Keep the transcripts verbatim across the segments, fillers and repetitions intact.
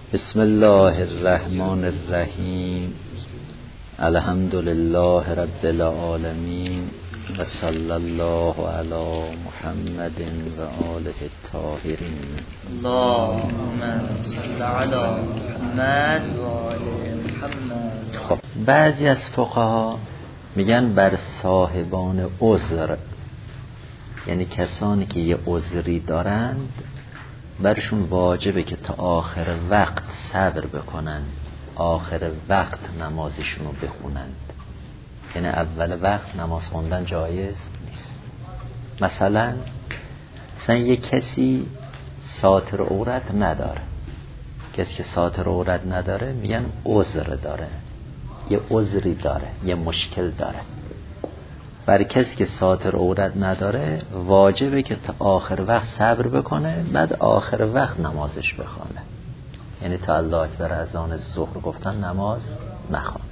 بسم الله الرحمن الرحیم. الحمد لله رب العالمین و صلی الله علی محمد و آله الطاهرین. اللهم صل علی محمد و آل محمد. خب بعضی از فقها میگن بر صاحبان عذر، یعنی کسانی که یه عذری دارند برشون واجبه که تا آخر وقت صبر بکنن، آخر وقت نمازشون رو بخونند. یعنی اول وقت نماز خوندن جایز نیست. مثلا مثلا یه کسی ساتر عورت نداره، کسی که ساتر عورت نداره میگن عذر داره، یه عذری داره، یه مشکل داره. برای کسی که ساتر عورت نداره واجبه که تا آخر وقت صبر بکنه، بعد آخر وقت نمازش بخونه. یعنی تا الله اکبر اذان ظهر گفتن نماز نخونه.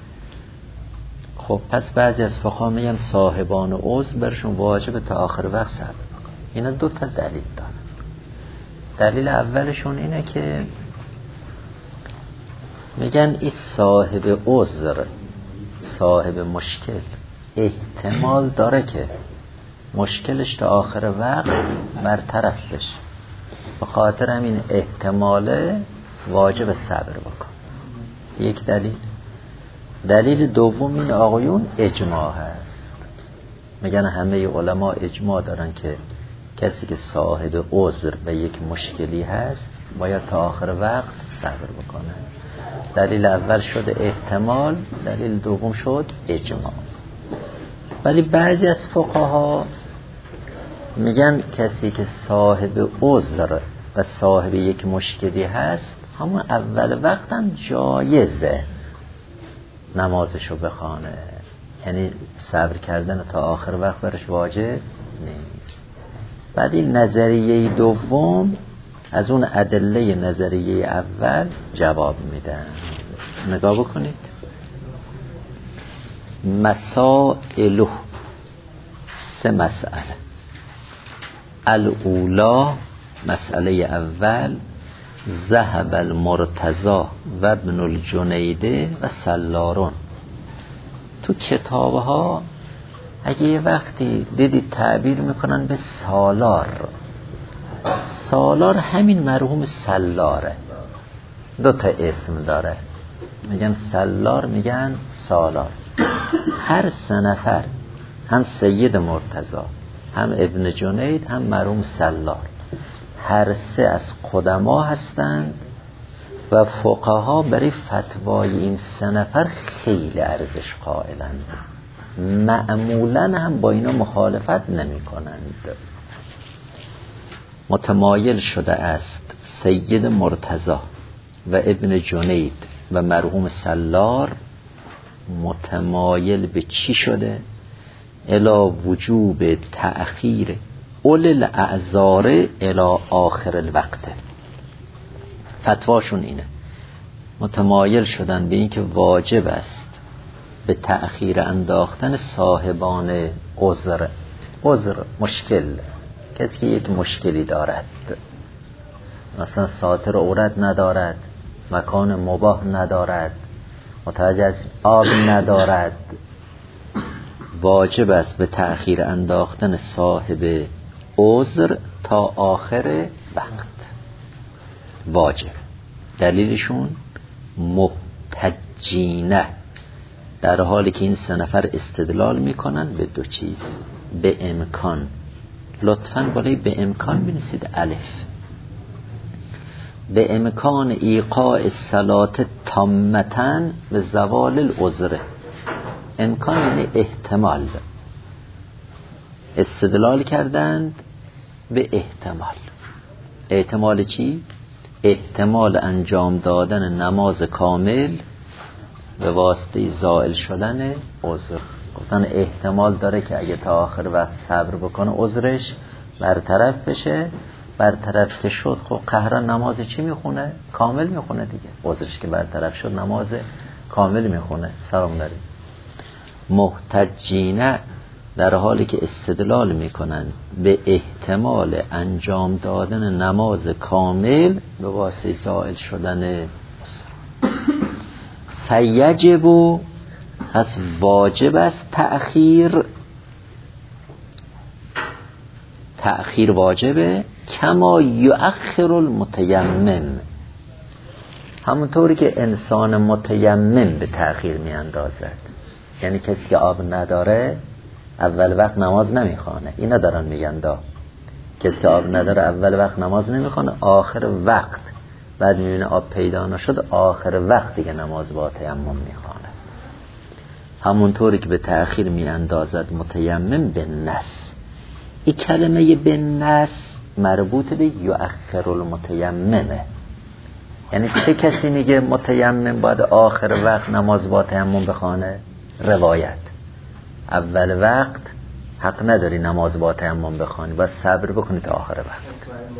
خب پس بعضی از فقها میگن صاحبان عذر برشون واجبه تا آخر وقت صبر. اینا دو تا دلیل دارن. دلیل اولشون اینه که میگن این صاحب عذر، صاحب مشکل احتمال داره که مشکلش تا آخر وقت برطرف بشه، به خاطر همین احتماله واجب صبر بکن. یک دلیل. دلیل دوم این آقایون اجماع هست. میگن همه علما اجماع دارن که کسی که صاحب عذر و یک مشکلی هست باید تا آخر وقت صبر بکنه. دلیل اول شد احتمال، دلیل دوم شد اجماع. ولی بعضی از فقها میگن کسی که صاحب عذر و صاحب یک مشکلی هست همون اول وقت هم جایزه نمازشو بخوانه، یعنی صبر کردن تا آخر وقت برش واجب نیست. بعد این نظریه دوم از اون ادله نظریه اول جواب میدن. نگاه بکنید. مسائل سه مسئله. الاولا، مسئله اول، ذهب المرتضی و ابن الجنیده و سلارون. تو کتاب ها اگه یه وقتی دیدید تعبیر میکنن به سالار، سالار همین مرحوم سلاره، دو تا اسم داره، میگن سلار میگن سالار. هر سه نفر، هم سید مرتضی، هم ابن جنید، هم مرحوم سلار، هر سه از قدما هستند و فقها برای فتوای این سه نفر خیلی ارزش قائلند، معمولا هم با اینا مخالفت نمی کنند. متمایل شده است سید مرتضی و ابن جنید و مرحوم سلار متمایل به چی شده؟ الی وجوب تأخیر اول الاعذار الی آخر الوقت. فتواشون اینه، متمایل شدن به این که واجب است به تأخیر انداختن صاحبان عذر. عذر مشکل، کسی که یک مشکلی دارد، مثلا ساتر عورت ندارد، مکان مباح ندارد، متوجه از آب ندارد، واجب است به تأخیر انداختن صاحب عذر تا آخر وقت. واجب. دلیلشون محتجینه، در حالی که این سه نفر استدلال میکنن به دو چیز. به امکان، لطفاً بالای به امکان بنویسید الف. به امکان ایقاع الصلاة تامة به زوال العذر. امکان یعنی احتمال. استدلال کردند به احتمال. احتمال چی؟ احتمال انجام دادن نماز کامل به واسطه زائل شدن عذر. گفتن احتمال داره که اگه تا آخر وقت صبر بکنه عذرش برطرف بشه. برطرف که شد خب قهرن نماز چی میخونه؟ کامل میخونه دیگه. عذرش که برطرف شد نماز کامل میخونه. سلام داریم. محتجینه در حالی که استدلال میکنن به احتمال انجام دادن نماز کامل به واسطه زائل شدن فیجب، پس واجب است تأخیر، تأخیر واجبه، کما یؤخر المتیمم، همونطوری که انسان متیمم به تأخیر می اندازد. یعنی کسی که آب نداره اول وقت نماز نمیخوانه، اینا دارن میگن دا کسی که آب نداره اول وقت نماز نمیخوانه، آخر وقت بعد میبینه آب پیدا نشد، آخر وقت دیگه نماز با تیمم میخوانه. همونطوری که به تأخیر می اندازد متیمم به نس. این کلمه به نس مربوط به یؤخر المتیممه. یعنی چه کسی میگه متیمم باید آخر وقت نماز با تیمم بخوانه؟ روایت. اول وقت حق نداری نماز با تیمم بخوانی، باید صبر بکنی تا آخر وقت.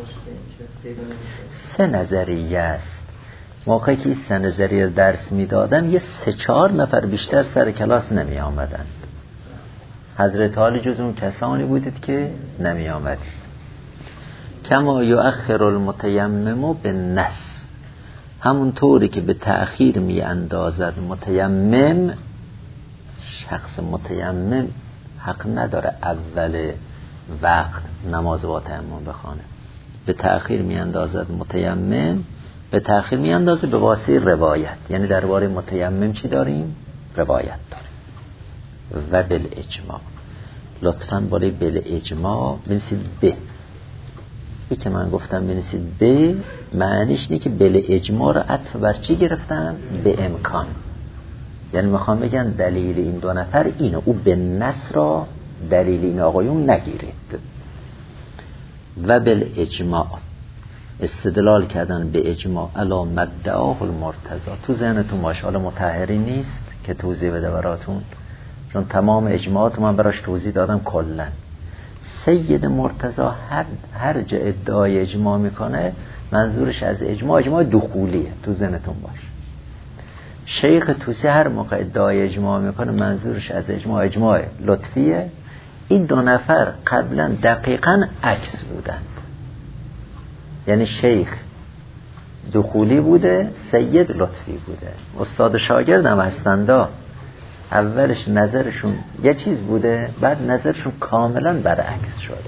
سه نظریه است. موقعی که این سه نظریه درس میدادم یه سه چهار نفر بیشتر سر کلاس نمی آمدند. حضرت عالی جز اون کسانی بودید که نمی آمدید. کما یؤخر المتیمم به نس، همونطوری که به تأخیر می اندازد متیمم. شخص متیمم حق نداره اول وقت نماز با تیمم بخوانه، به تأخیر می اندازد متیمم، به تأخیر می اندازه به واسطه روایت. یعنی درباره متیمم چی داریم؟ روایت داریم. و بالاجماع، لطفاً بالای بالاجماع بنویسید ب. این که من گفتم بنویسید ب، معنیش اینه که بالاجماع رو عطف بر چی گرفتم؟ به امکان. یعنی میخوام بگن دلیل این دو نفر اینه، او به نص را دلیل این آقایون نگیرید. و بالاجماع، استدلال کردن به اجماع علی مدعاه المرتضی. تو ذهنتون ماشاءالله مطهری نیست که توضیح بده براتون، چون تمام اجماعات من براش توضیح دادم کلا. سید مرتضی هر هر جا ادعای اجماع میکنه منظورش از اجماع اجماع دخولیه، تو ذهنتون باش. شیخ طوسی هر موقع ادعای اجماع میکنه منظورش از اجماع اجماع لطفیه. این دو نفر قبلا دقیقاً عکس بودند. یعنی شیخ دخولی بوده، سید لطفی بوده. استاد شاگرد هم هستندا، اولش نظرشون یه چیز بوده، بعد نظرشون کاملا برعکس شده.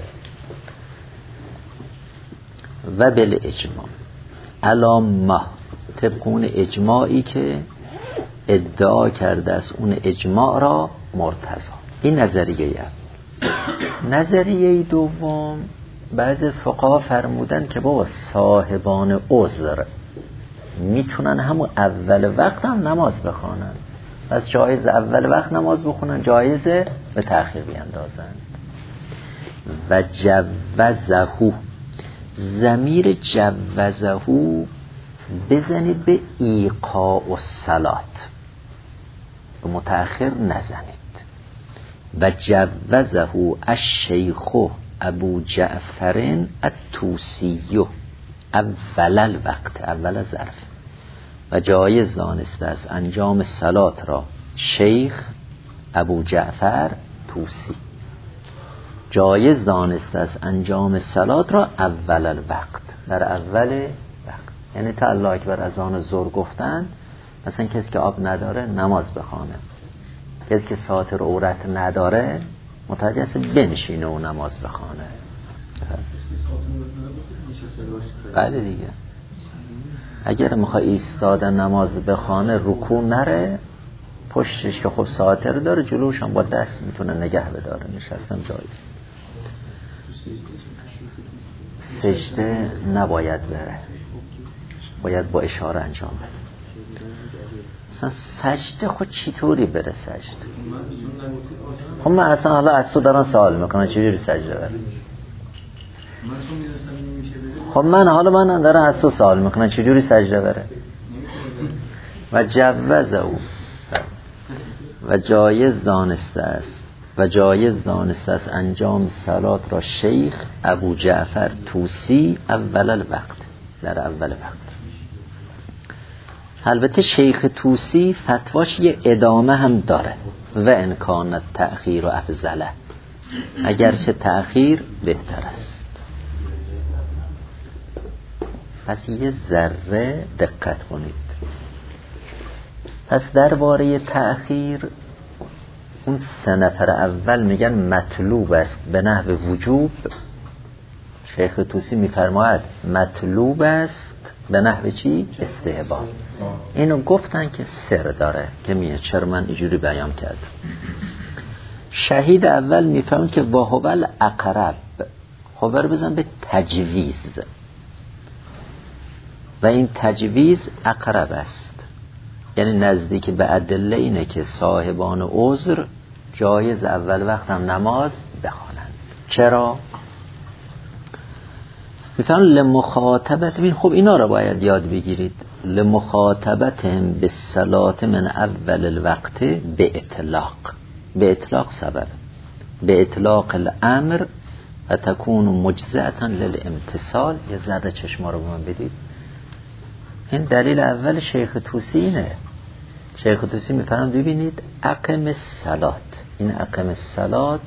و بالاجماع علی ما، طبق اون اجماعی که ادعا کرده است اون اجماع را مرتضی. این نظریه هم. نظریه دوم، بعضی از فقها فرمودن که بابا صاحبان عذر میتونن همون اول وقت هم نماز بخوانن، پس جایز اول وقت نماز بخونن، جایزه به تأخیر بیندازن. و جوزهو، ضمیر جوزهو بزنید به ایقاع الصلات، به متأخر نزنید. و جوزهو الشیخ ابو جعفر الطوسی اول الوقت، اول ظرف. و جایز دانسته است انجام صلات را شیخ ابو جعفر طوسی، جایز دانسته است انجام صلات را اول الوقت، در اول وقت. یعنی تا الله اکبر از آن ظهر گفتن، مثلا کسی که آب نداره نماز بخوانه، کسی که ساتر عورت نداره متوجه است بنشینه و نماز بخوانه. بله دیگه، اگر میخوای ایستاده نماز بخوانه رکوع نره، پشتش که خب ساتر داره، جلوش هم با دست میتونه نگه بداره، نشستم جایز. سجده نباید بره، باید با اشاره انجام بده. مثلا سجده خود چطوری بره سجده؟ خب من اصلا حالا از تو دارم سوال میکنم چجوری سجده بره؟ خب من حالا من دارم از تو سوال میکنم چجوری سجده بره؟ و جوزه او، و جایز دانسته است و جایز دانسته است انجام صلات را شیخ ابو جعفر طوسی اول الوقت، در اول وقت. البته شیخ طوسی فتواش یه ادامه هم داره، و امکان تأخیر و افضله، اگرچه تأخیر بهتر است. پس یه ذره دقت کنید. پس درباره تأخیر اون سه نفر اول میگن مطلوب است به نحو وجوب. شیخ طوسی میفرماید مطلوب است به نحو چی؟ استحباب. اینو گفتن که سر داره که میگه چرا من اینجوری بیان کردم. شهید اول میفهمن که واهول اقرب، خبر بزن به تجویز و این تجویز اقرب است، یعنی نزدیک به ادله اینه که صاحبان عذر جایز اول وقت هم نماز بخوانند. چرا؟ میفهمن لمخاطبت بین. خب اینا رو باید یاد بگیرید. لمخاطبتهم به صلات من اول الوقت به اطلاق، به اطلاق سبب به اطلاق الامر و تکون مجزئتا للامتصال. یه ذره چشما رو به من بدید. این دلیل اول شیخ طوسی اینه. شیخ طوسی میفرم ببینید اقم الصلات، این اقم الصلات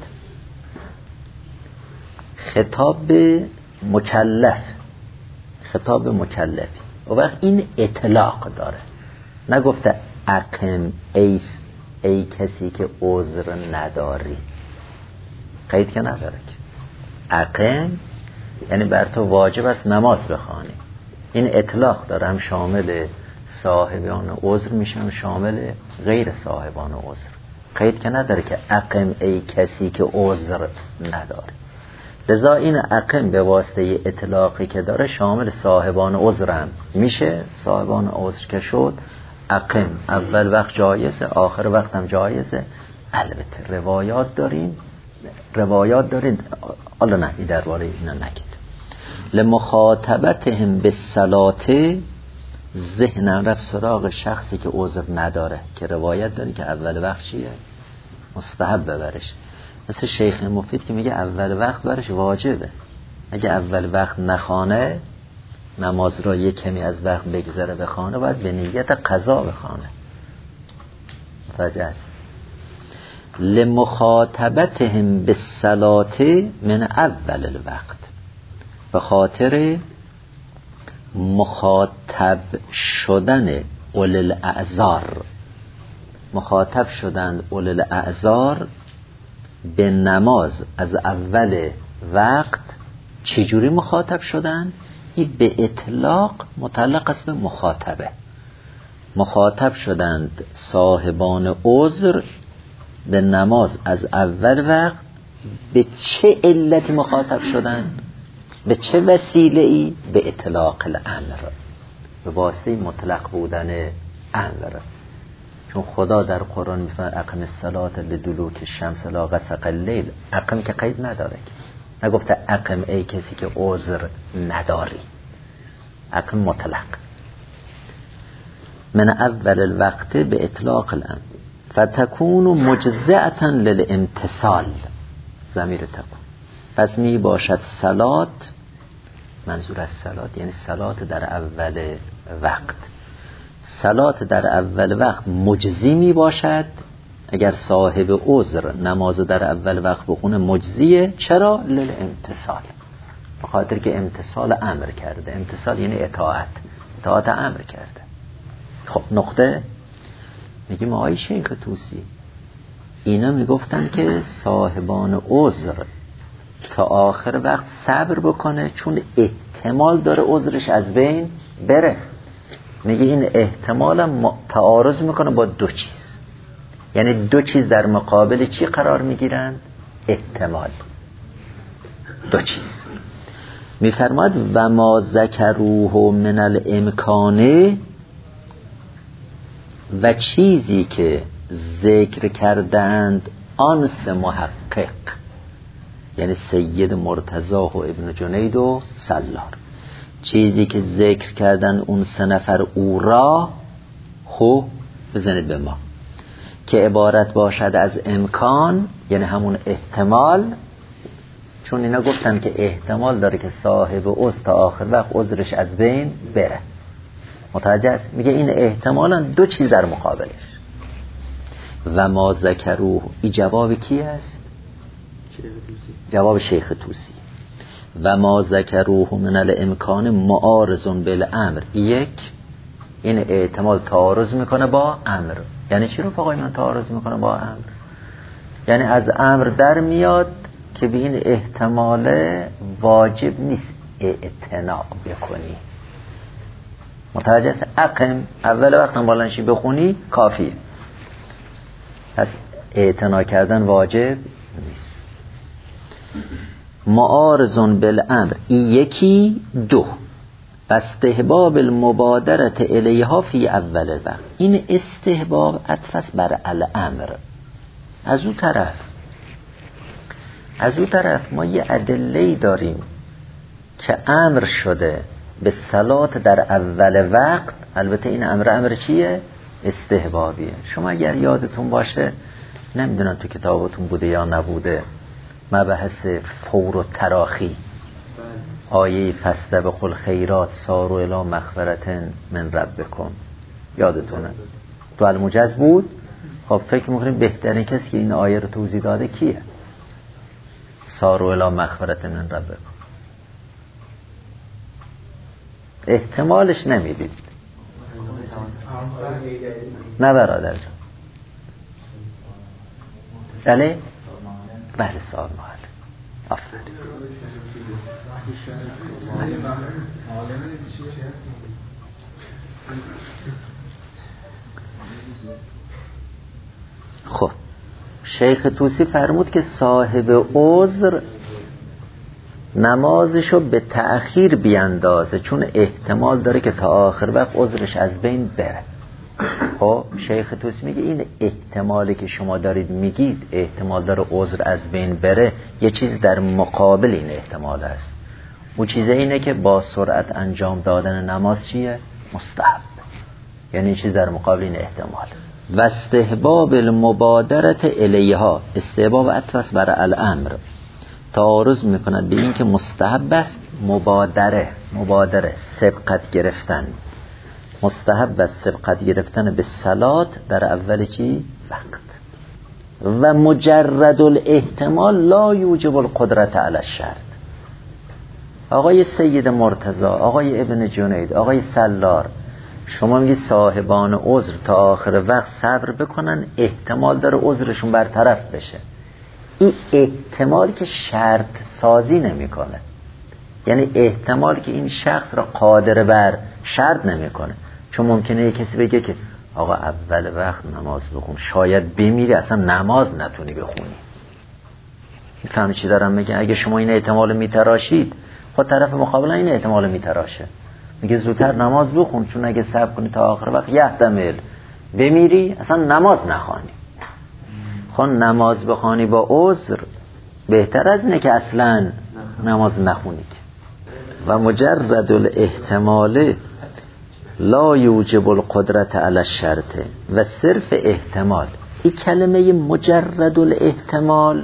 خطاب به مکلف، خطاب به مکلفی و وقت این اطلاق داره. نگفته اقم ای, ای کسی که عذر نداری، قید که نداره که اقم یعنی بر تو واجب است نماز بخوانی. این اطلاق داره، هم شامل صاحبان عذر میشه هم شامل غیر صاحبان عذر. قید که نداره که اقم ای کسی که عذر نداره. لذا این اقم به واسطه اطلاقی که داره شامل صاحبان عذر هم میشه. صاحبان عذر که شد اقم اول وقت جایزه، آخر وقت هم جایزه. البته روایات داریم روایات داریم حالا نه درباره اینا نگید. لمخاطبتهم به صلات ذهن رفت سراغ شخصی که عذر نداره که روایت داری که اول وقت چیه؟ مستحب ببرش. مثل شیخ مفید که میگه اول وقت برش واجبه. اگه اول وقت نخوانه نماز را یک کمی از وقت بگذره بخوانه باید به نیت قضا بخوانه. متوجه است؟ لمخاطبتهم بالصلات من اول الوقت، به خاطر مخاطب شدن اول الاعذار، مخاطب شدن اول الاعذار به نماز از اول وقت. چجوری مخاطب شدن؟ این به اطلاق متعلق است به مخاطبه. مخاطب شدند صاحبان عذر به نماز از اول وقت. به چه علتی مخاطب شدند؟ به چه وسیله ای؟ به اطلاق الامر، به واسطه مطلق بودن امر. چون خدا در قرآن میفرماید اقم الصلاة لدلوک الشمس لا غسق اللیل. اقم که قید نداره که، نگفته اقم ای کسی که عذر نداری. اقم مطلق من اول الوقت به اطلاق الامر فتکون مجزئتا للامتصال. ضمیر تکون پس می باشد صلات، منظور از صلات یعنی صلات در اول وقت. صلات در اول وقت مجزی می باشد اگر صاحب عذر نماز در اول وقت بخونه مجزیه. چرا؟ للامتصال، به خاطر که امتصال امر کرده. امتصال یعنی اطاعت، اطاعت امر کرده. خب نقطه میگیم آقای شیخ طوسی اینا میگفتن که صاحبان عذر تا آخر وقت صبر بکنه چون احتمال داره عذرش از بین بره. میگه این احتمال هم تعارض میکنه با دو چیز، یعنی دو چیز در مقابل چی قرار میگیرند؟ احتمال. دو چیز میفرماد و ما ذکروه من الامکانه، و چیزی که ذکر کردند آن سه محقق، یعنی سید مرتضی و ابن جنید و سلار، چیزی که ذکر کردن اون سه نفر او را خو بزنید به ما که عبارت باشد از امکان، یعنی همون احتمال. چون اینا گفتن که احتمال داره که صاحب عذر تا آخر وقت عذرش از بین بره. متوجه است؟ میگه این احتمالاً دو چیز در مقابلش. و ما ذکروه، این جواب کی است؟ جواب شیخ طوسی. و ما ذکروه من الامکان معارض بالامر. یک، این احتمال تعارض میکنه با امر. یعنی چی رو آقای من تعارض میکنه با امر؟ یعنی از امر در میاد که به این احتمال واجب نیست اعتنا بکنی. متوجه است؟ اقم اول وقتم بالانشی بخونی کافیه. پس اعتنا کردن واجب نیست. معارضون بالامر این یکی. دو، استحباب المبادرت الیها فی اول الوقت. این استحباب عطف بر الامر. از اون طرف از اون طرف ما یه ادله‌ای داریم که امر شده به صلات در اول وقت. البته این امر امر چیه؟ استحبابیه. شما اگر یادتون باشه، نمیدونم تو کتابتون بوده یا نبوده، مبحث فور و تراخی، آیه فاستبقوا الخیرات ساروا الی مغفرة من ربکم، یادتونه؟ تو الموجز بود. خب فکر میکنیم بهترین کسی که این آیه رو توضیح داده کیه؟ ساروا الی مغفرة من ربکم. احتمالش نمیدید؟ نه برادر جان. بله؟ بله سال محل. آفرین. خب شیخ طوسی فرمود که صاحب عذر نمازشو به تأخیر بیاندازه، چون احتمال داره که تا آخر وقت عذرش از بین بره. خب شیخ طوسی میگه این احتمالی که شما دارید میگید احتمال داره عذر از بین بره، یه چیز در مقابل این احتمال است. اون چیزه اینه که با سرعت انجام دادن نماز چیه؟ مستحب. یعنی این چیز در مقابل این احتمال. و استحباب المبادرت الیها، استحباب عطف بر الامر، تعارض میکند به این که مستحب است مبادره. مبادره سبقت گرفتن، مستحب است سبقت گرفتن به صلات در اول چی؟ وقت. و مجرد الاحتمال لا یوجب القدرت علی الشرط. آقای سید مرتضی، آقای ابن جنید، آقای سلار، شما میگی صاحبان عذر تا آخر وقت صبر بکنن، احتمال داره عذرشون برطرف بشه. این احتمال که شرط سازی نمیکنه، یعنی احتمال که این شخص را قادر بر شرط نمیکنه. چون ممکنه یک کسی بگه که آقا اول وقت نماز بخون، شاید بمیری اصلا نماز نتونی بخونی. میفهمی چی دارم میگم؟ اگه شما این احتمال میتراشید، خود طرف مقابل این احتمال میتراشه، میگه زودتر نماز بخون، چون اگه صبر کنی تا آخر وقت یحتمل بمیری اصلا نماز نخوانی. خب نماز بخوانی با عذر بهتر از اینه که اصلا نماز نخونی. و مجرد الاحتمال لا یوجب القدرت علی الشرط. و صرف احتمال، این کلمه مجرد الاحتمال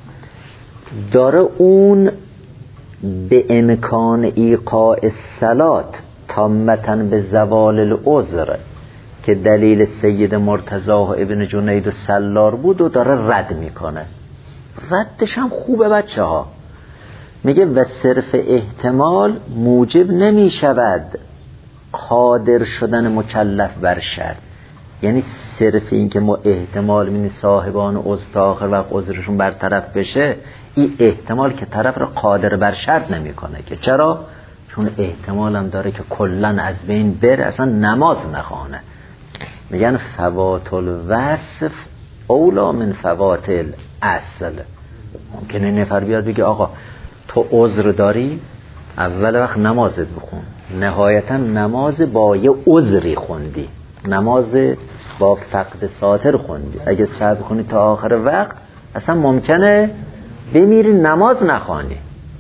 داره اون به امکان ایقاع الصلات تامتا به زوال العذر که دلیل سید مرتضی و ابن جنید و سلار بود و داره رد میکنه. ردش هم خوبه بچه ها. میگه و صرف احتمال موجب نمی شود قادر شدن مکلف بر شرط. یعنی صرف این که ما احتمال می‌بینیم صاحبان عذر تا آخر وقت عذرشون برطرف بشه، این احتمال که طرف رو قادر بر شرط نمیکنه. که چرا؟ چون احتمال هم داره که کلن از بین بره، اصلا نماز نخوانه. میگن فوات الوصف اولا من فوات الاصل. ممکنه نفر بیاد بگه آقا تو عذر داری، اول وقت نمازت بخون، نهایتا نماز با یه عذری خوندی، نماز با فقد ساتر خوندی، اگه صبر کنی تا آخر وقت اصلا ممکنه بمیری نماز نخوانی.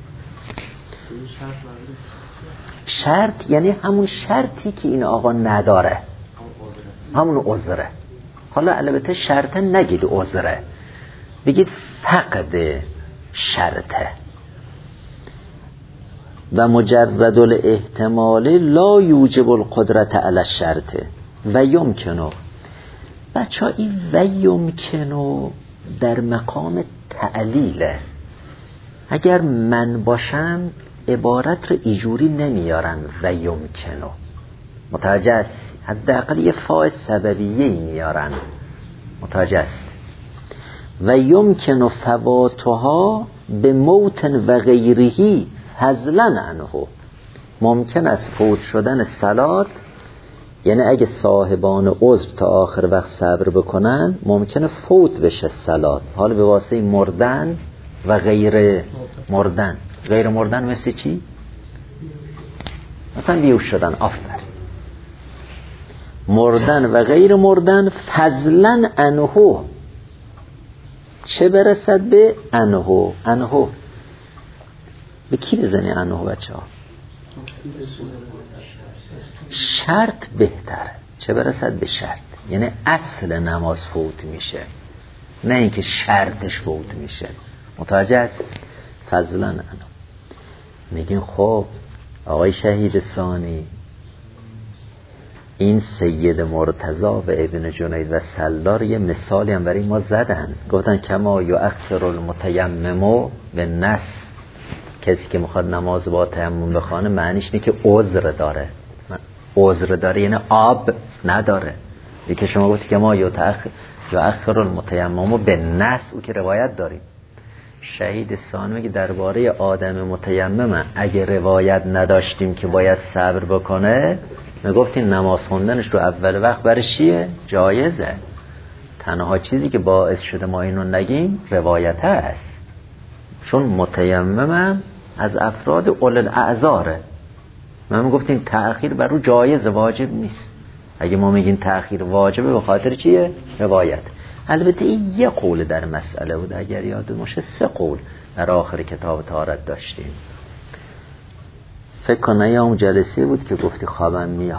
شرط یعنی همون شرطی که این آقا نداره، همون عذره. حالا البته شرط نگید عذره، بگید فقد شرطه. و مجرد الاحتمال لا یوجب القدرت علی الشرط و یمکنو. بچه ها این و یمکنو در مقام تعلیله. اگر من باشم عبارت رو ایجوری نمیارن و یمکنو، متوجه است؟ حداقل یه فاء سببیه میارن، متوجه است؟ و یمکنو فواتها به موت و غیرهی فضلا عنه، ممکن است فوت شدن صلات، یعنی اگه صاحبان عذر تا آخر وقت صبر بکنن ممکنه فوت بشه صلات، حالا به واسطه مردن و غیر مردن. غیر مردن مثل چی؟ مثلا بیهوش شدن، آفرین. مردن و غیر مردن فضلا عنه، چه برسد به عنه. عنه به کی بزنی عنه بچه ها؟ شرط بهتره، چه برسد به شرط، یعنی اصل نماز فوت میشه، نه اینکه شرطش فوت میشه، متوجه است؟ فضلا عنه. میگین خب آقای شهید ثانی، این سید مرتضی و ابن جنید و سلار یه مثالی هم برای ما زدن، گفتن کما یؤخر المتیمم به نس، کسی که میخواد نماز با تیمم بخونه معنیش اینه که عذر داره، عذر داره یعنی آب نداره. یکی شما گفتی که ما یؤخر المتیمم به نس، او که روایت داریم. شهید ثانی میگه درباره آدم متیمم اگه روایت نداشتیم که باید صبر بکنه، میگفتین نماز خوندنش رو اول وقت برای چیه؟ جایزه. تنها چیزی که باعث شده ما اینو نگیم روایت هست، چون متیمم از افراد اول الاعذاره. ما میگفتیم تأخیر بر رو جایز، واجب نیست. اگه ما میگیم تأخیر واجبه به خاطر چیه؟ روایت. البته این یه قول در مسئله بود، اگر یاد باشه سه قول در آخر کتاب طهارت داشتیم. فکر کنه یا اون جلسه بود که گفتی خوابم میاد.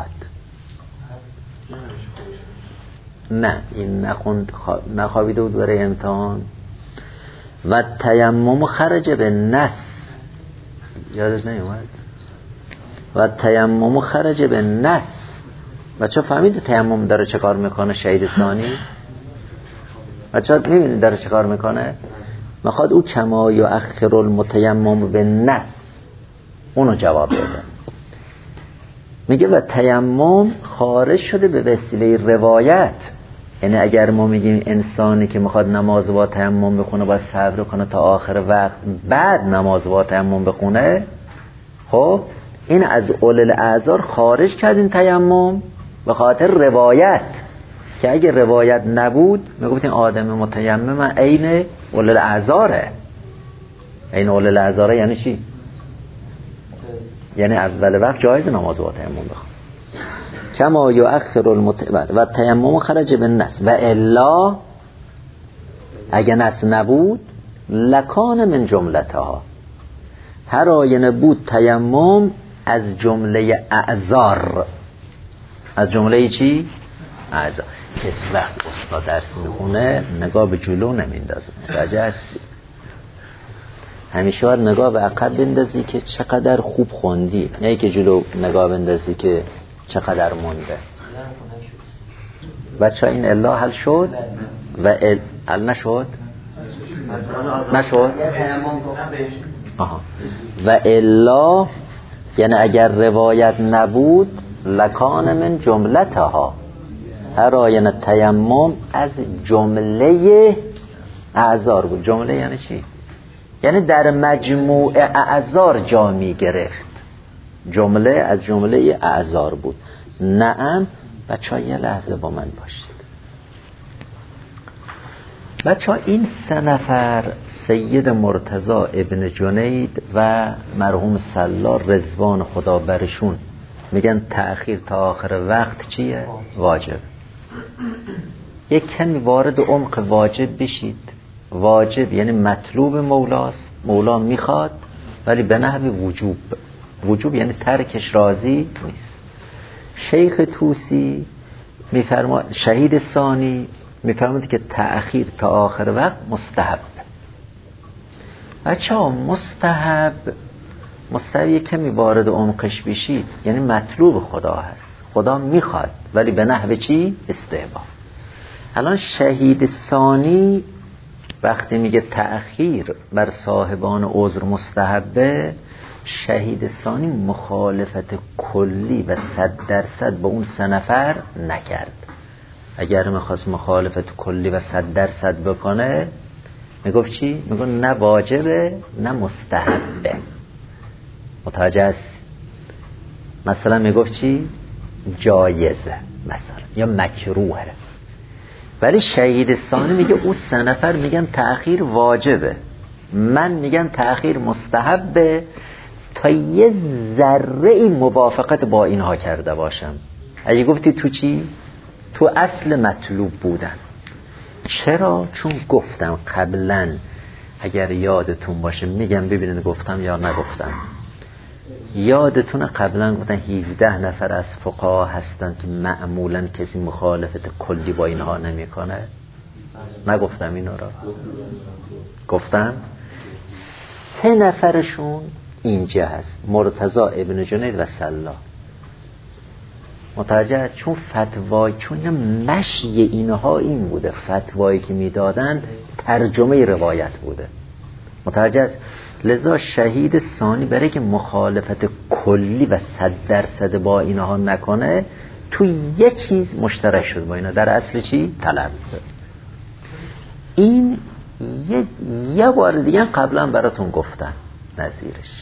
نه این نخوند، نخوابیده بود برای امتحان. و تیمم خرج به نس، یادت نیومد؟ و تیمم خرج به نس. بچه فهمید تیمم داره چه کار میکنه شهید ثانی؟ بچه میبینید داره چه کار میکنه؟ میخواد او کما یؤخر المتیمم به نس اونو جواب بده. میگه و تیمم خارج شده به وسیله روایت، یعنی اگر ما میگیم انسانی که میخواد نماز با تیمم بخونه باید صبر کنه تا آخر وقت بعد نماز با تیمم بخونه، خب این از اول الاعذار خارج کردین تیمم به خاطر روایت، که اگه روایت نبود میگفتین آدم متیمم عین اول الاعذاره. عین اول الاعذاره یعنی چی؟ یعنی اول وقت جایز نماز با تیمم بخون. کما یؤخر المتیمم و تیمم خرج به نس و الا، اگه نس نبود لکان من جملتها، هر آینه بود تیمم از جمله اعذار. از جمله چی؟ اعذار. کسی وقت استاد درس میخونه نگاه به جلو نمیندازه، متوجه هستی؟ همیشه باید نگاه به عقب بندازی که چقدر خوب خوندی، نه که جلو نگاه بندازی که چقدر مونده. بچه این الا حل شد و ال... حل نشد؟ نشد؟ آها. و الا یعنی اگر روایت نبود لکان من جملتها، هر آینه تیمم از جمله اعذار بود. جمله یعنی چی؟ یعنی در مجموع اعذار جا می گرفت. جمله از جمله اعذار بود. نعم. بچه ها یه لحظه با من باشید. بچه ها این سه نفر سید مرتضی ابن جنید و مرحوم سلار رضوان خدا برشون میگن تأخیر تا آخر وقت چیه؟ واجب. یک کمی وارد عمق واجب بشید. واجب یعنی مطلوب مولاست، مولا میخواد ولی به نحو وجوب. وجوب یعنی ترکش راضی نیست. شیخ توسی میفرما، شهید ثانی میفرماید که تأخیر تا آخر وقت مستحب. بچه ها مستحب مستحب یک کمی وارد عمقش بشید یعنی مطلوب خدا هست، خدا میخواد ولی به نحو چی؟ استحباب. الان شهید ثانی وقتی میگه تأخیر بر صاحبان عذر مستحبه، شهید ثانی مخالفت کلی و صد درصد با اون سه نفر نکرد. اگر میخواست مخالفت کلی و صد درصد بکنه میگفت چی؟ میگفت نه واجبه نه مستحبه. متوجه است؟ مثلا میگفت چی؟ جایزه مثلا یا مکروهه. ولی شهید ثانی میگه او سه نفر میگن تأخیر واجبه، من میگن تأخیر مستحبه، تا یه ذره این موافقت با اینها کرده باشم. اگه گفتی تو چی؟ تو اصل مطلوب بودن. چرا؟ چون گفتم قبلا، اگر یادتون باشه میگم ببینید گفتم یا نگفتم. یادتونه قبلا گفتن هفده نفر از فقها هستن که معمولا کسی مخالفت کلی با اینها نمیکنه. نگفتم اینو را؟ گفتم سه نفرشون اینجا هست، مرتضی، ابن جنید و سلا. متوجه است؟ چون فتوای چون مشی اینها این بوده، فتوایی که میدادن ترجمه روایت بوده. متوجه است؟ لذا شهید ثانی برای که مخالفت کلی و صد درصد با اینها نکنه، تو یه چیز مشترک شد با اینا. در اصل چی؟ طلب. این یه, یه بار دیگه قبلا براتون گفتم نظیرش.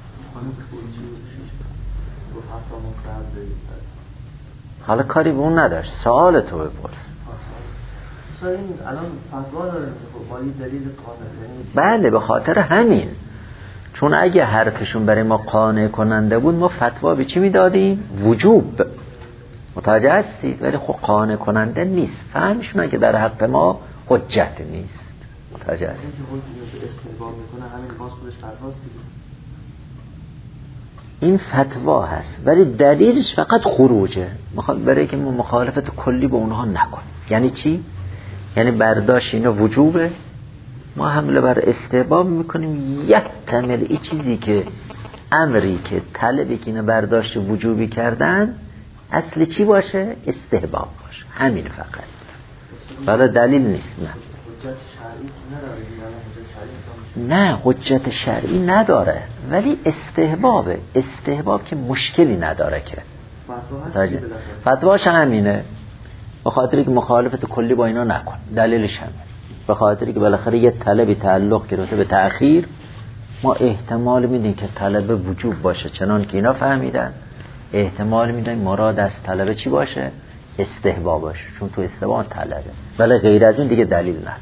حالا کاری به اون نداشت، سوال تو بپرس. این الان فتوا داره با این دلیل قانع. بله، به خاطر همین. چون اگه حرفشون برای ما قانع کننده بود ما فتوا به چی میدادیم؟ وجوب. متوجه هستید؟ ولی خب قانع کننده نیست. فهمشون که در حق ما حجت نیست. متوجه هستید؟ این فتوا هست ولی دلیلش فقط خروجه. میخواد برای که ما مخالفت کلی با اونها نکنیم. یعنی چی؟ یعنی برداشت اینا وجوبه، ما حمله بر استحباب میکنیم. یک تمل ای چیزی که امری که طلبی که اینا برداشت وجوبی کردن اصل چی باشه؟ استحباب باشه. همین فقط. ولی دلیل نیست. نه نه حجت شرعی نداره ولی استحبابه. استحباب که مشکلی نداره که فتواش همینه، به خاطری که مخالفت کلی با اینا نکن. دلیلش همینه، به خاطری که بالاخره یه طلبی تعلق گرفته به تأخیر، ما احتمال میدیم که طلب وجوب باشه چنان که اینا فهمیدن، احتمال میدیم مراد از طلب چی باشه؟ استحباب باشه، چون تو استحباب طلبه. ولی غیر از این دیگه دلیل نداره.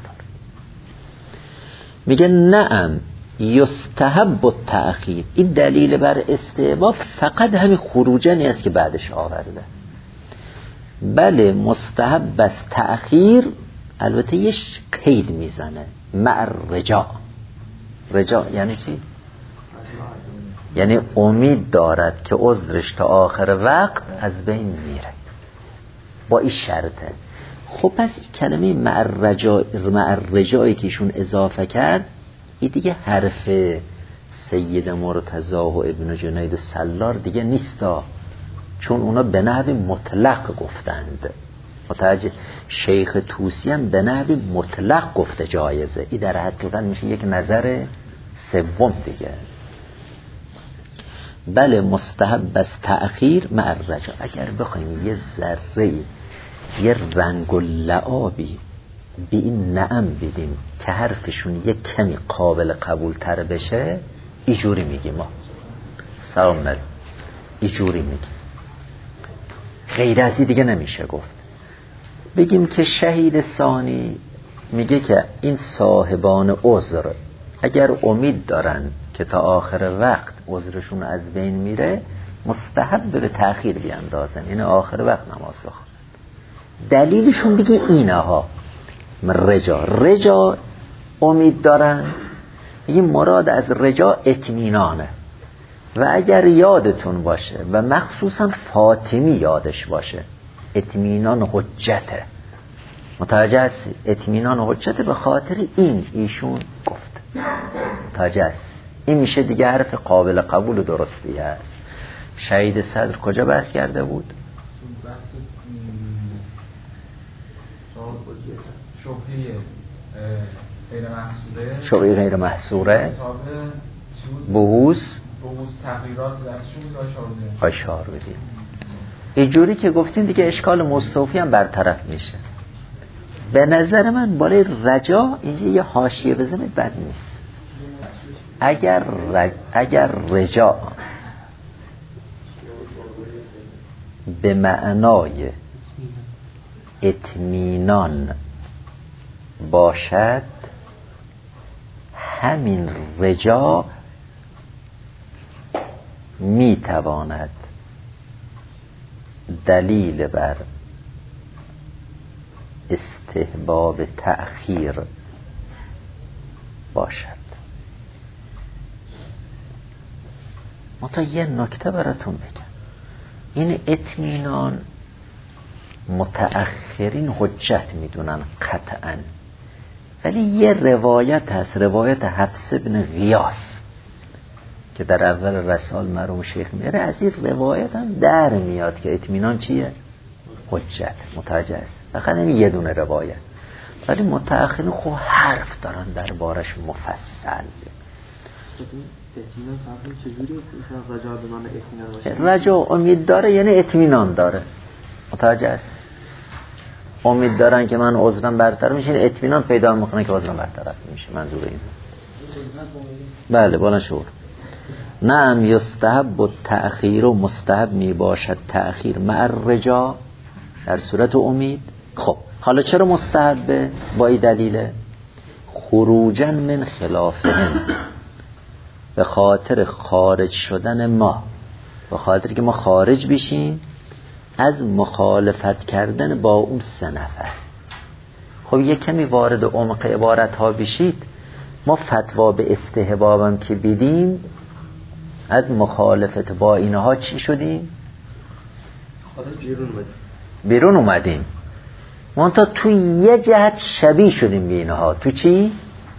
میگه نعم یستحب التأخیر. این دلیل بر استحباب فقط همین خروجنی است که بعدش آورده. بله مستحب است تأخیر، البته یه قید میزنه، مع رجا. رجا یعنی چی؟ یعنی امید دارد که عذرش تا آخر وقت از بین میره، با این شرطه. خب پس این کلمه مع رجا، مع رجایی که ایشون اضافه کرد، این دیگه حرف سید مرتضی و ابن جنید و سلار دیگه نیستا، چون اونا به نحو مطلق گفتند. متوجه؟ شیخ طوسی هم به نحو مطلق گفته جایزه. این در حقیقت میشه یک نظر سوم دیگه. بله مستحب است تأخیر مع رجا. اگر بخوایم یه ذره یه رنگ و لعابی به این نعم بدیم که حرفشون یه کمی قابل قبول تر بشه، ایجوری میگیم ما سلام نریم، ایجوری میگیم، غیر از این دیگه نمیشه گفت. بگیم که شهید ثانی میگه که این صاحبان عذر اگر امید دارن که تا آخر وقت عذرشون از بین میره، مستحب به تأخیر بیاندازن، یعنی آخر وقت نماز بخونن. دلیلشون بگی اینها رجا. رجا امید دارن، این مراد از رجا اطمینانه. و اگر یادتون باشه و مخصوصا فاطمی یادش باشه، اطمینان حجته. متوجه هستی؟ اطمینان حجته، به خاطر این ایشون گفت. متوجه هستی؟ این میشه دیگه حرف قابل قبول و درستی هست. شهید صدر کجا بحث کرده بود؟ شبهه غیر محصوره شبهه غیر محصوره کتاب بحوث بحوث تغییرات درسشون بود آشار بدیم. اینجوری که گفتیم دیگه اشکال مستوفی هم برطرف میشه. به نظر من بالای رجا اینجا یه حاشیه بزنید بد نیست. اگر رج... اگر رجا به معنای اطمینان باشد، همین رجا میتواند دلیل بر استحباب تأخیر باشد. منتها یه نکته براتون بگم، این اطمینان متأخرین حجت میدونن قطعا، ولی یه روایت هست، روایت حفص بن غیاث که در اول رسال مرحوم شیخ میاره، از این روایت هم در میاد که اطمینان چیه؟ حجت. متوجه است؟ فقط این یه دونه روایت، ولی متأخرین خوب حرف دارن در بارش مفصل. اطمینان فرقی چجوری رجا به معنی اطمینان باشه؟ رجا امید داره یعنی اطمینان داره. متوجه است؟ امید دارن که من عذرم برطرف میشه، اطمینان پیدا میکنه که عذرم برطرف میشه. منظور این. بله بالا شور. نعم یستحب التأخیر، و مستحب می باشد تأخیر مع الرجا، در صورت امید. خب حالا چرا مستحبه؟ با این دلیله خروجا من خلافهم، به خاطر خارج شدن ما، به خاطر که ما خارج بشیم از مخالفت کردن با اون سه نفر. خب یک کمی وارد عمق عبارت ها بشید، ما فتوا به استحبابم که بدیم از مخالفت با اینها چی شدیم؟ بیرون اومدیم. بیرون اومدیم. منتها توی یه جهت شبیه شدیم به اینها. تو چی؟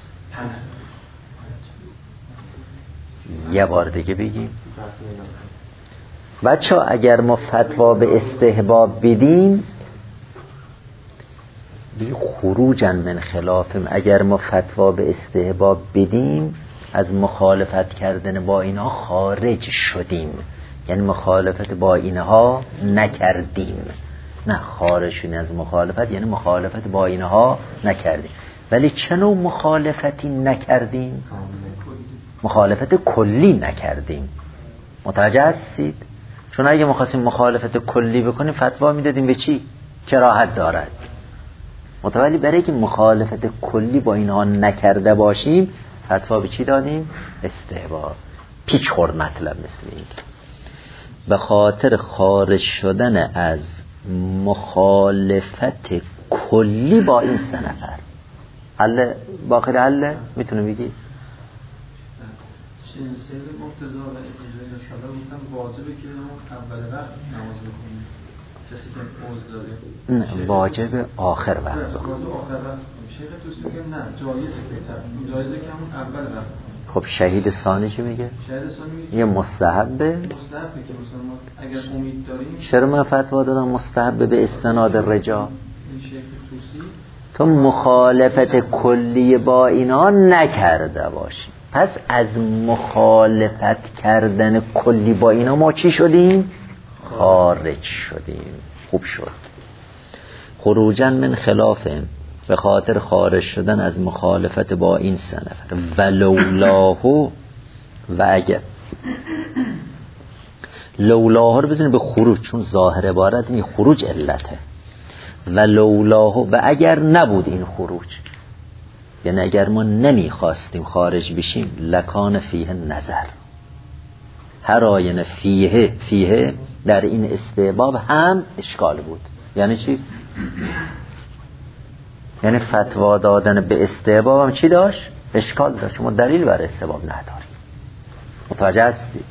یه بار دیگه بگیم بچه ها، اگر ما فتوا به استحباب بدیم بی خروجا من خلافم، اگر ما فتوا به استحباب بدیم از مخالفت کردن با اینها خارج شدیم، یعنی مخالفت با اینها نکردیم. نه خارج شدیم از مخالفت یعنی مخالفت با اینها نکردیم. ولی چه نوع مخالفتی نکردیم؟ مخالفت کلی نکردیم. متوجه هستید؟ چون اگه می‌خواستیم مخالفت کلی بکنیم فتوا میدادیم به چی؟ کراهت دارد. متولی برای که مخالفت کلی با اینها نکرده باشیم فتوا به چی دادیم؟ استحباب. پیچ خورد مطلب مثل این، به خاطر خارج شدن از مخالفت کلی با این سه نفر. حل باقی حل میتونه بگید؟ سید مقتضا و اجازه انشاءالله گفتم واجبه که اول وقت نماز بخونیم کسی که عذر داره. نه واجب آخر وقت. واجب آخر وقت. شیخ توسی میگه نه جایزه که جایزه که همون اول وقت. خب شهید ثانی چی میگه؟ شهید ثانی میگه یه مستحبه. مستحبه که مثلا اگر امید داریم. چرا من فتوا دادم مستحبه به استناد رجا؟ این شیخ توسی تو مخالفت کلی با اینا نکرده باشی، پس از مخالفت کردن کلی با اینا ما چی شدیم؟ خارج شدیم. خوب شد. خروجا من خلافهم، به خاطر خارج شدن از مخالفت با این سه نفر. ولولاه، و اگر لولاه رو بزنید به خروج، چون ظاهر عبارت این خروج علته. ولولاه، و اگر نبود این خروج، یعنی اگر ما نمیخواستیم خارج بشیم، لکان فیه نظر، هر آینه فیه فیه در این استحباب هم اشکال بود. یعنی چی؟ یعنی فتوا دادن به استحباب هم چی داشت؟ اشکال داشت. شما دلیل بر استحباب ندارید. متوجه هستید؟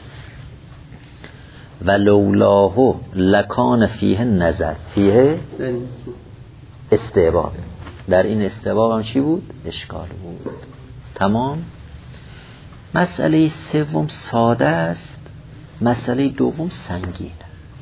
ولولاه لکان فیه نظر، فیه استحباب، در این استحباب هم چی بود؟ اشکال بود. تمام. مسئله سوم ساده است، مسئله دوم سنگین.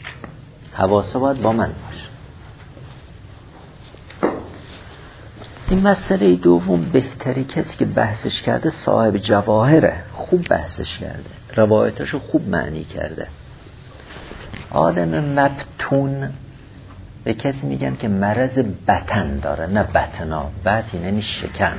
حواسا باید با من باشه. این مسئله دوم بهتری کسی که بحثش کرده صاحب جواهره، خوب بحثش کرده، روایتاشو خوب معنی کرده. آدم مبتون به کسی میگن که مرض بطن داره، نه بطنا، بطن یعنی شکم،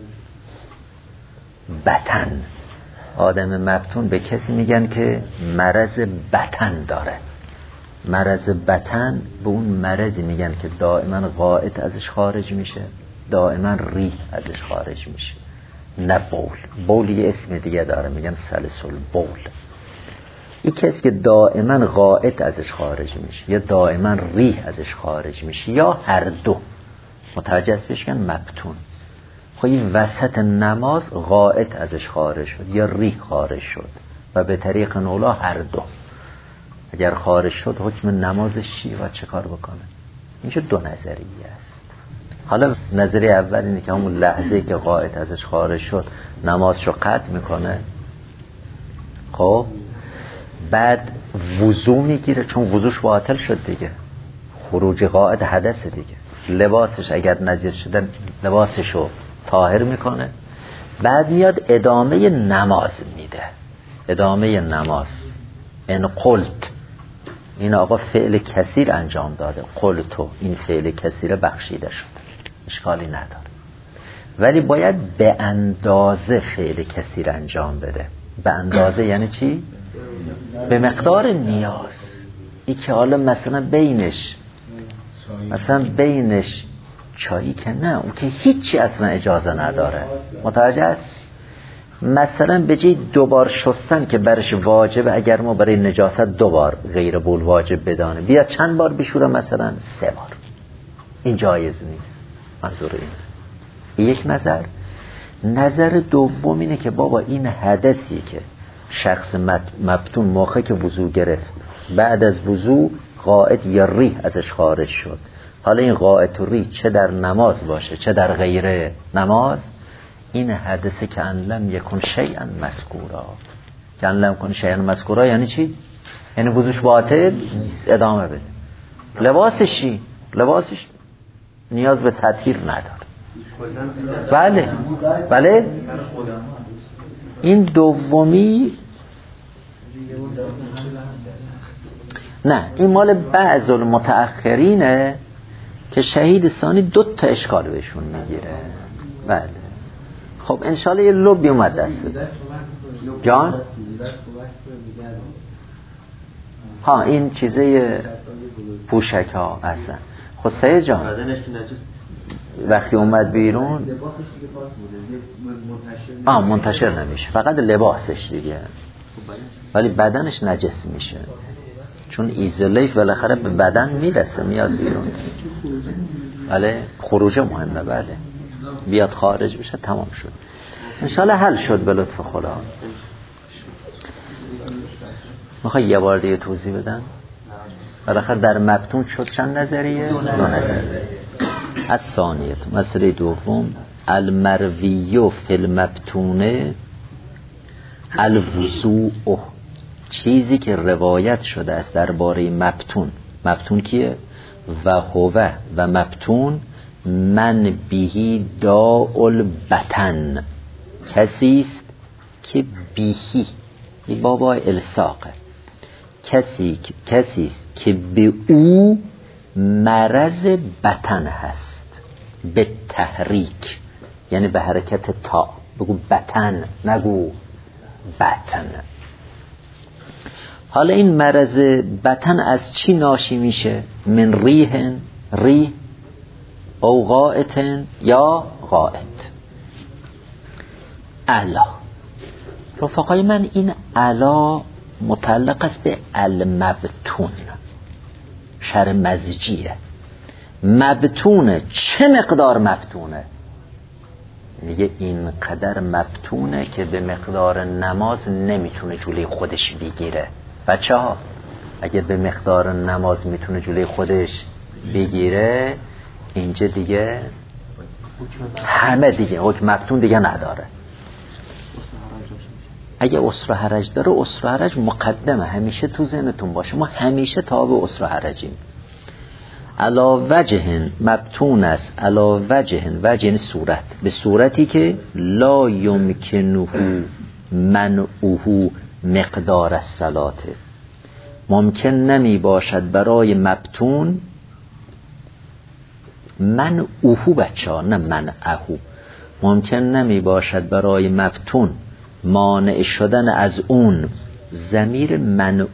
بطن. آدم مبتون به کسی میگن که مرض بطن داره. مرض بطن به اون مرضی میگن که دائما غائط ازش خارج میشه، دائما ریح ازش خارج میشه، نه بول. بول یه اسم دیگه داره، میگن سلسل بول. این کسی که دائما غائط ازش خارج میشه یا دائما ریح ازش خارج میشه یا هر دو، متوجه است بشکن مبتون. خب این وسط نماز غائط ازش خارج شد یا ریح خارج شد و به طریق نولا هر دو. اگر خارج شد حکم نمازش چیه و چه کار بکنه؟ اینجا دو نظریه است. حالا نظریه اول اینه که همون لحظه که غائط ازش خارج شد نمازشو قطع میکنه. خب بعد وضو میگیره، چون وضوش باطل شد دیگه، خروج غائط حدث دیگه. لباسش اگر نجس شده لباسشو طاهر میکنه، بعد میاد ادامه نماز میده. ادامه نماز ان قلت، این آقا فعل کثیر انجام داده، قلتو، این فعل کثیر بخشیده شده، اشکالی نداره، ولی باید به اندازه فعل کثیر انجام بده. به اندازه یعنی چی؟ به مقدار نیاز. ای که حالا مثلا بینش مثلا بینش چایی که نه، اون که هیچی اصلا اجازه نداره، متوجه است؟ مثلا به جای دوبار شستن که برش واجبه، اگر ما برای نجاست دوبار غیر بول واجب بدانه، بیا چند بار بشوره، مثلا سه بار، این جایز نیست. منظور اینه. یک نظر. نظر دوم اینه که بابا این حدثی که شخص مبتون موقع که وضو گرفت، بعد از وضو غائط یا ریح ازش خارج شد، حالا این غائط و ریح چه در نماز باشه چه در غیر نماز، این حدثه که ان لم یکن شیئا مذکورا. که ان لم یکن شیئا مذکورا یعنی چی؟ یعنی وضوش باطل نیست، ادامه بده. لباسش چی؟ لباسش نیاز به تطهیر نداره. بله بله. این دومی نه، این مال بعض المتأخرینه که شهید ثانی دو تا اشکال بهشون میگیره. بله. خب انشالله یه لبی اومد دست جان. ها این چیزه پوشک ها اصلا. خب سید جان وقتی اومد بیرون آه منتشر نمیشه، فقط لباسش دیگه، ولی بدنش نجس میشه، چون ایزولیف بالاخره به بدن میرسه، میاد بیرون. بله خروج مهمه. بله بیاد خارج بشه تمام شد. انشالله حل شد به لطف خدا. میخوای یه بار دیگه توضیح بدم؟ بالاخره در مبتون شد چند نظریه؟ دو نظریه. از ثانیت مسئله دوم، المرویو فی المبتونه الوضوء، چیزی که روایت شده است درباره مبتون. مبتون کیه؟ و هو و مبتون من بیهی داء بطن، کسی است که بیهی، این بابا الساقه، کسی کسی است که به او مرض بطن هست، به تحریک یعنی به حرکت تا، بگو بطن نگو بطن. حالا این مرض بطن از چی ناشی میشه؟ من ریح، ریح او غائط یا غائط. علا رفقای من، این علا متعلق است به المبتون، شر مزجیه. مبتونه چه مقدار مبتونه؟ میگه این قدر مبتونه که به مقدار نماز نمیتونه جلوی خودش بگیره. بچه ها اگه به مقدار نماز میتونه جلوی خودش بگیره، اینجا دیگه همه دیگه حکم مبتون دیگه نداره. اگه اسر حرج داره، اسر حرج مقدمه، همیشه تو ذهنتون باشه، ما همیشه تابع اسر حرجیم. علا وجه مبتون است، علا وجه، وجه یعنی صورت، به صورتی که لا یمکنه منعه مقدار الصلاة، ممکن نمی باشد برای مبتون منعه، بچه ها نه منعه، ممکن نمی باشد برای مبتون مانع شدن از اون ضمیر منعه.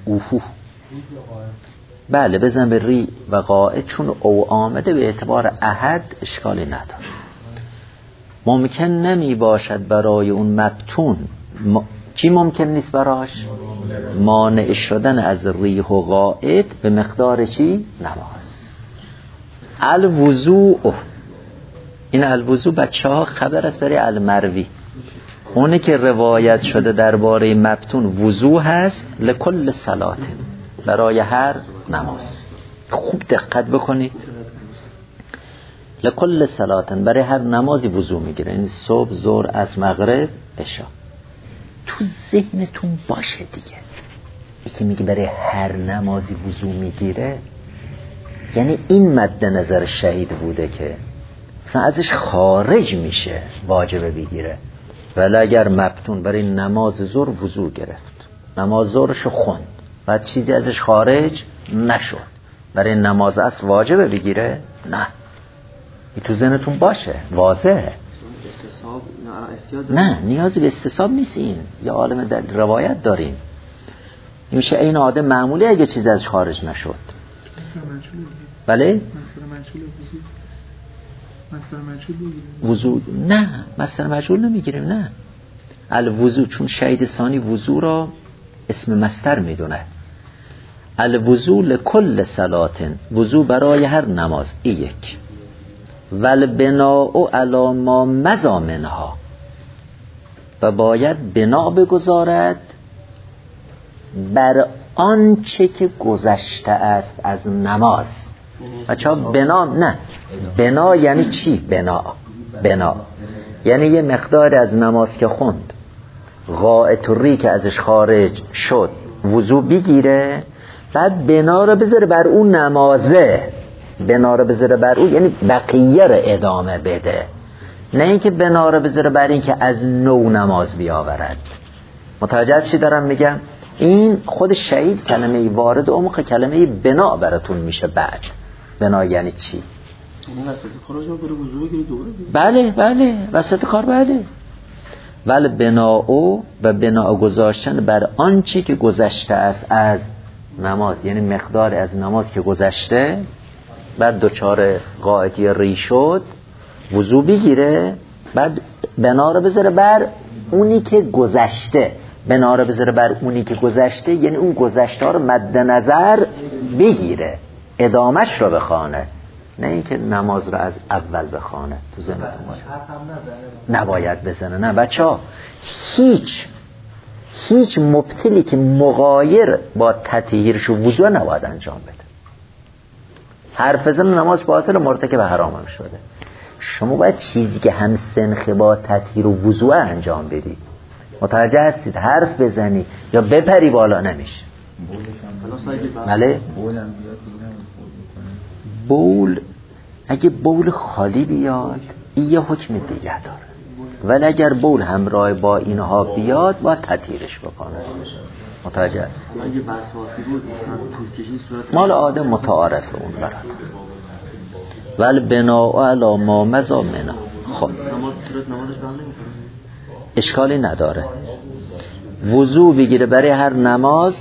بله بزن به ری و قاعد، چون او آمده به اعتبار احد اشکالی نداره. ممکن نمی باشد برای اون مبتون م... چی ممکن نیست براش؟ مانع شدن از ریح و قاعد به مقدار چی؟ نماز. الوضوء، این الوضوء بچه ها خبر است برای المروی، اونه که روایت شده درباره مبتون وضوء هست لکل صلات، برای هر نماز. خوب دقت بکنید، لکل صلاتن، برای هر نمازی وضوء میگیره، این صبح، ظهر، عصر، مغرب، عشا. تو ذهنتون باشه دیگه، یکی میگه برای هر نمازی وضوء میگیره، یعنی این مد نظر شهید بوده که مثلا ازش خارج میشه واجبه بگیره. ولی اگر مبتون برای نماز ظهر وضوء گرفت، نماز ظهرشو خوند، بعد چیزی ازش خارج نشد، برای نماز عصر واجبه بگیره؟ نه. این تو ذهنتون باشه، واضحه. نه نیازی به استصحاب نیست. این یا عالم در روایت داریم، این میشه این آدم معمولی اگه چیزی ازش خارج نشد. بله؟ وضوء نه، مصدر مجهول نمیگیریم، نه. الوضوء چون شهید ثانی وضوء را اسم مصدر میدونه. الوضوء لکل صلات، وضوء برای هر نماز. ای یک. والبناء علی ما مضی منها، و باید بنا بگذارد بر آنچه که گذشته است از نماز. بچه ها بنا نه، بنا یعنی چی؟ بنا بنا یعنی یه مقدار از نماز که خوند، غائط ری که ازش خارج شد، وضو بگیره، بعد بنا رو بذاره بر اون نمازه، بنا رو بذاره بر اون، یعنی بقیه رو ادامه بده، نه اینکه بنا رو بذاره بر این که از نو نماز بیاورد. متوجه چی دارم میگم؟ این خود شهید کلمه وارد عمق کلمه بنا براتون میشه. بعد بنا یعنی چی؟ یعنی وسط کارش رو بره وضو بگیره دوباره؟ بله بله وسط کار. بله. ولی بنا او و بنا گذاشتن بر آنچه که گذشته است از نماز، یعنی مقدار از نماز که گذشته، بعد دوچار قاعدی ری شد، وضو بگیره، بعد بنا رو بذاره بر اونی که گذشته. بنا رو بذاره بر اونی که گذشته یعنی اون گذشته ها رو مد نظر بگیره، ادامش رو بخوانه، نه اینکه نماز رو از اول بخوانه. تو ذهنتون باشه نباید بزنه. نه بچه ها، هیچ هیچ مبتلی که مغایر با تطهیرش و وضوء نباید انجام بده. حرف بزن نماز باطل و مرتکب حرام هم شده. شما باید چیزی که هم سنخ با تطهیر و وضوء انجام بدی. متوجه هستید؟ حرف بزنی یا بپری بالا نمیشه. بله؟ بول اگه بول خالی بیاد این یه حکم دیگه داره، ولی اگر بول همراه با اینها بیاد باید تطهیرش بکنه. متوجه است؟ اگه وسواسی بود طول کشید صورت مال آدم متعارف اون برات. ولی بنا علی ما مضی منها. خب نماز صورت نمازش بهم نمی‌خوره، اشکالی نداره. وضو بگیره برای هر نماز.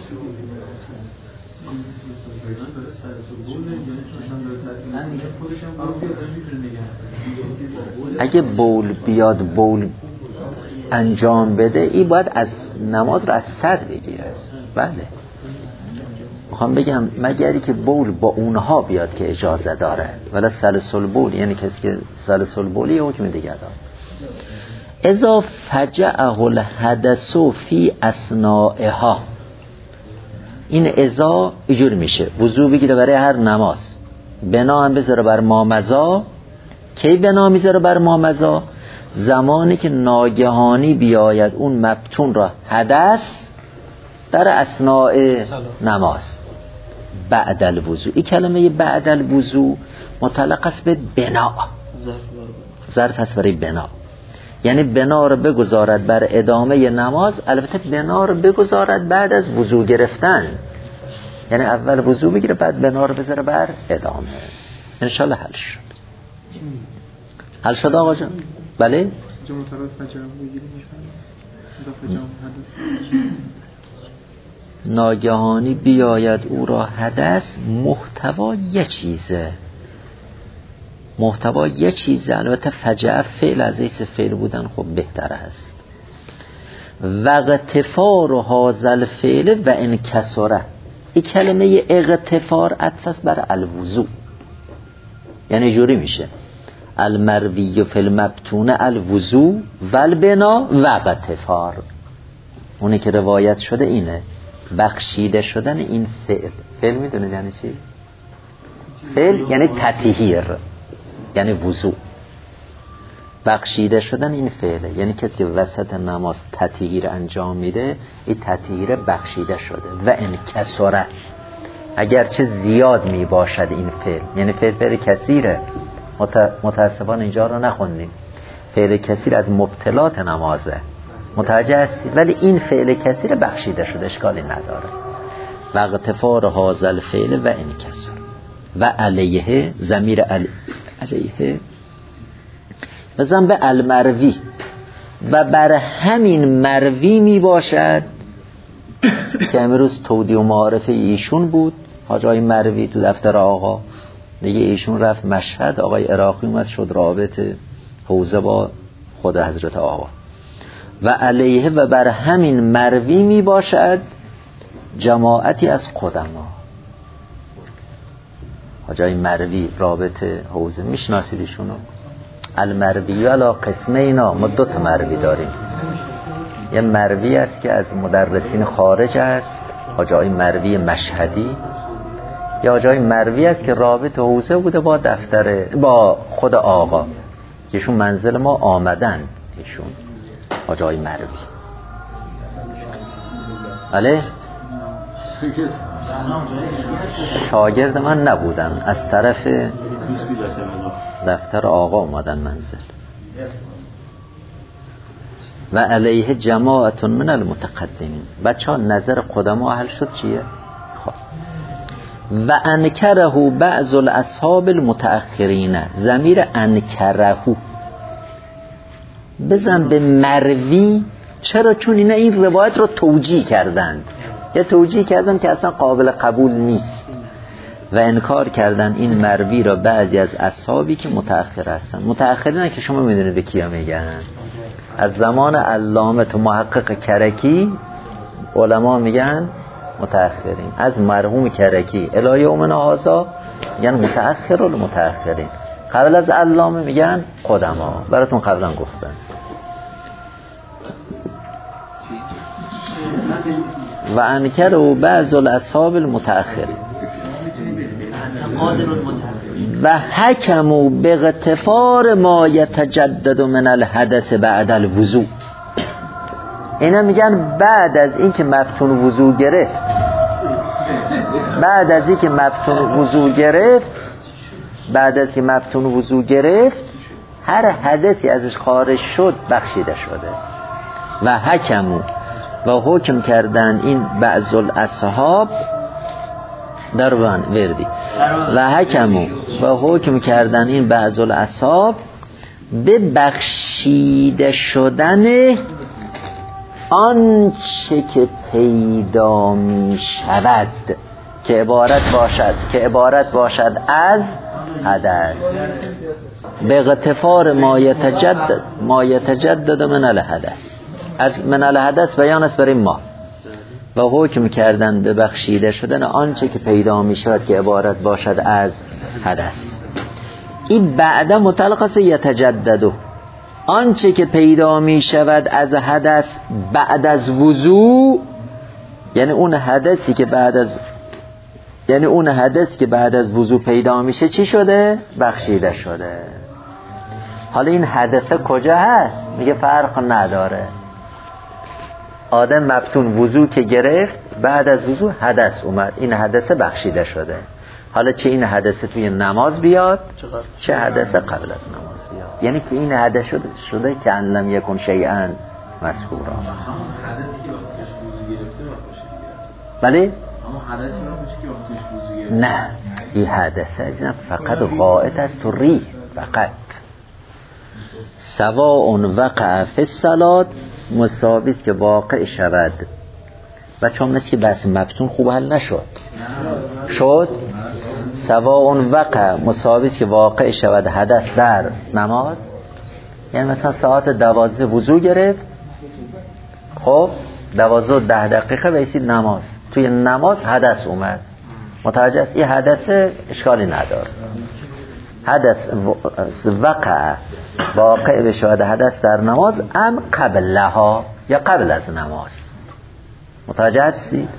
اگه بول بیاد بول انجام بده، این باید از نماز رو از سر بگیره. بله میخوام بگم مگری که بول با اونها بیاد که اجازه داره، ولی سلسل بول یعنی کسی که سلسل بولی یه حکم دیگه داره. اذا فجعه الحدث فی اثنائها، این اذا اینجور میشه وضو بگیره برای هر نماز، بنا هم بذاره بر مامزا. کی بنا میذاره بر مامزا؟ زمانی که ناگهانی بیاید اون مبتون را حدث در اثناء نماز، بعد الوضو. این کلمه بعد الوضو متعلق است به بنا، ظرف هست برای بنا، یعنی بنا رو بگذارد بر ادامه نماز. البته بنا رو بگذارد بعد از وضو گرفتن، یعنی اول وضو بگیره بعد بنا رو بذاره بر ادامه. انشالله حل شد. حل شد آقا جان؟ بله؟ ناگهانی بیاید او را حدث، محتوا یه چیزه، محتوا یه چیزه. البته فجعه فعل از ایس فعل بودن خب بهتر هست. و اغتفار هازل فعل و انکسره، این کلمه اغتفار عطف بر الوضو، یعنی جوری میشه المروی فی المبتون الوضو و البنا و اغتفار. اونی که روایت شده اینه، بخشیده شدن این فعل. فعل میدونید یعنی چی؟ فعل یعنی تطهیر، یعنی وضو. بخشیده شدن این فعله، یعنی کسی که وسط نماز تطهیر انجام میده، این تطهیر بخشیده شده. و انکسره، اگرچه زیاد می باشد این فعل، یعنی فعل فعل کثیره. متاسفانه اینجا رو نخوندیم. فعل کثیر از مبطلات نمازه، متوجه هستید؟ ولی این فعل کثیر بخشیده شده، اشکالی نداره. و اغتفار هازل فعل و انکسر. و علیه، ضمیر علی... علیه بزن به المروی، و بر همین مروی می باشد که امروز تودی و معارف ایشون بود، حاج آقای مروی تو دفتر آقا دیگه. ایشون رفت مشهد، آقای عراقی اومد شد رابط حوزه با خود حضرت آقا. و علیه، و بر همین مروی می باشد جماعتی از قدما. حاج آقای مروی رابط حوزه، میشناسید ایشونو؟ المروی علا قسمه اینا، ما دو تا مروی داریم. یه مروی است که از مدرسین خارج است، حاج آقای مروی مشهدی. یا حاج آقای مروی است که رابط حوزه بوده با دفتر، با خود آقا، که ایشون منزل ما آمدن. ایشون حاج آقای مروی بله شاگرد من نبودن، از طرف دفتر آقا اومدن منزل. و علیه جماعت من المتقدمین. بچه ها نظر قدما حل شد چیه؟ خب. و انکره بعض الاصحاب المتأخرین، ضمیر انکره بزن به مروی. چرا؟ چون اینا این روایت رو توجیه کردند، یا توجیه کردن که اصلا قابل قبول نیست، و انکار کردن این مروی را بعضی از اصحابی که متأخر هستن. متأخرین که شما میدونید به کیا میگن؟ از زمان علامه و محقق کرکی علما میگن متأخرین، از مرحوم کرکی الی یومنا هذا میگن متأخر المتأخرین، قبل از علامه میگن قدما. براتون قبلا گفتن. و انکر و بعض الاصحاب المتأخرین و حکموا باغتفار ما یتجدد من الحدث بعد الوضو. اینا میگن بعد از این که مفتون وضو گرفت، بعد از این که مفتون وضو گرفت بعد از که مفتون وضو گرفت هر حدثی ازش خارج شد بخشیده شده. و حکموا، و حکم کردن این بعض الاصحاب در وردی، و حکموا، و حکم کردن این بعض الاصحاب به بخشیده شدن آنچه که پیدا می شود که عبارت باشد که عبارت باشد از حدث. به اغتفار ما یتجدد ما یتجدد من الحدث، از من الحدث بیان است برای ما. و حکم کردن به بخشیده شدن آنچه که پیدا می شود که عبارت باشد از حدث. این بعد متعلق است یتجدد، آنچه که پیدا می شود از حدث بعد از وضو، یعنی اون حدثی که بعد از یعنی اون حدثی که بعد از وضو پیدا میشه چی شده؟ بخشیده شده. حالا این حدثه کجا هست؟ میگه فرق نداره. آدم مفتون وضو که گرفت بعد از وضو حدث اومد، این حدث بخشیده شده. حالا چه این حدث توی نماز بیاد چه حدث قبل از نماز بیاد، یعنی که این حدث شده شده که ان لم یکن شیئا مذکورا. حدثی که وقتش وضو گرفته باشه. بله؟ اما حدثی باشه که وقتش وضو گرفته. نه، این حدث عزیزم فقط غائط از تو ریح، فقط سواء وقع فی الصلاة مساوی است که واقع شود. و چون مثل که بحث مفتون خوب حل نشد شد سواء وقع مساوی است که واقع شود حدث در نماز، یعنی مثلا ساعت دوازده وضو گرفت، خب دوازده ده دقیقه بیسید نماز، توی نماز حدث اومد، متوجه است؟ این حدث اشکالی نداره. حدث وقع واقع بشود حدث در نماز ام قبل لها یا قبل از نماز، متوجه هستید؟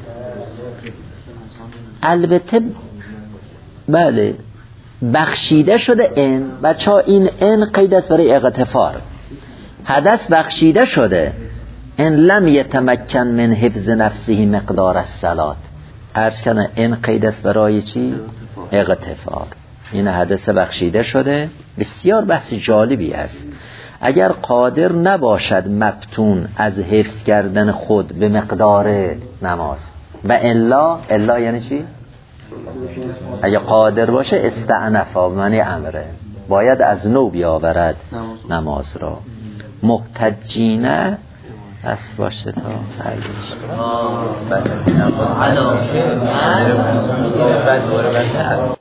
البته بله بخشیده شده این بچه ها، این این قید است برای اغتفار. حدث بخشیده شده، ان لم یتمکن من حفظ نفسه مقدار الصلاة، عرض کنه این قید است برای چی؟ اغتفار. این حدث بخشیده شده. بسیار بحث جالبی است. اگر قادر نباشد مفتون از حفظ کردن خود به مقدار نماز و الا، الا یعنی چی؟ اگر قادر باشه استعنفا معنی امره، باید از نو بیاورد نماز را. محتجینه از باشه تا فرگش